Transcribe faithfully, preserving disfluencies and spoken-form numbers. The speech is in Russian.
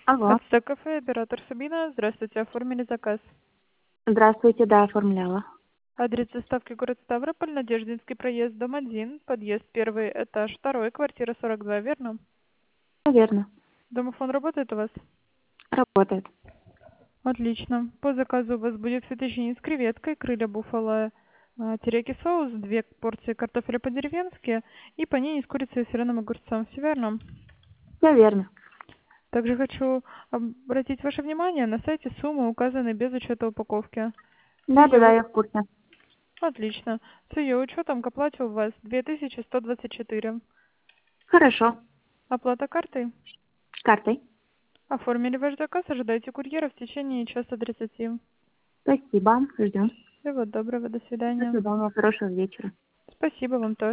Алло. Ацтек кафе, оператор Сабина. Здравствуйте, оформили заказ. Здравствуйте, да, оформляла. Адрес доставки город Ставрополь, Надеждинский проезд, дом один, подъезд первый, этаж второй, квартира сорок два, верно? Наверно. Домофон работает у вас? Работает. Отлично. По заказу у вас будет фетtuccine с креветкой, крылья буффало, а, терияки соус, две порции картофеля по-деревенски и панини с курицей и соленым огурцом. Все верно? Всё верно. Также хочу обратить ваше внимание, на сайте суммы указаны без учета упаковки. С Да-да-да, ее... я в курсе. Отлично. С ее учетом к оплате у вас две тысячи сто двадцать четыре. Хорошо. Оплата картой. Картой. Оформили ваш заказ, ожидайте курьера в течение часа тридцати. Спасибо. Ждем. Всего доброго, до До свидания. свидания. Хорошего вечера. Спасибо вам тоже.